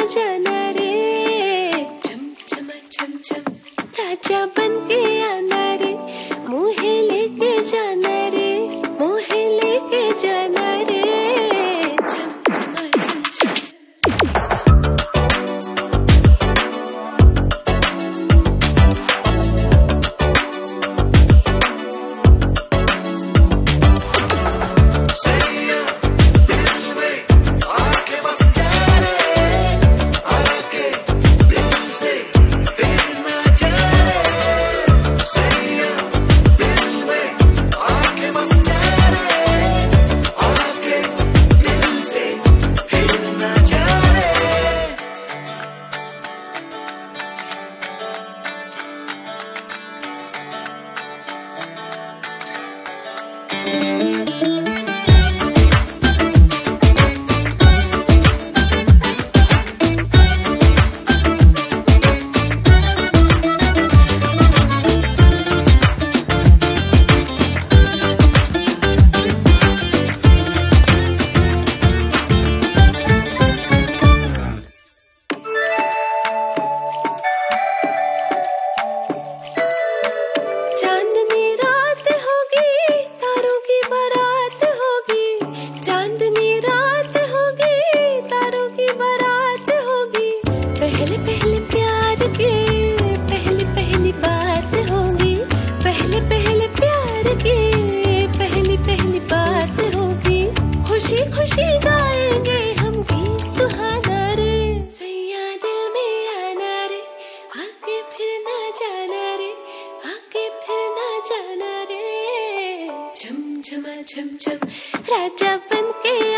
जाना रे, चम चमा चम चम राजा बन के आना रे, मुहे लेके जाना रे, मुहे लेके जाना रे, चम चमा चम चम। पहले पहले प्यार की पहली पहली बात होगी, पहले पहले प्यार की पहली पहली बात होगी, खुशी खुशी गाएंगे हम गीत सुहाना रे, सैया दिल में आना रे, आके फिर ना जाना रे, आके फिर ना जाना रे, झम झमा झम झम राजा बन के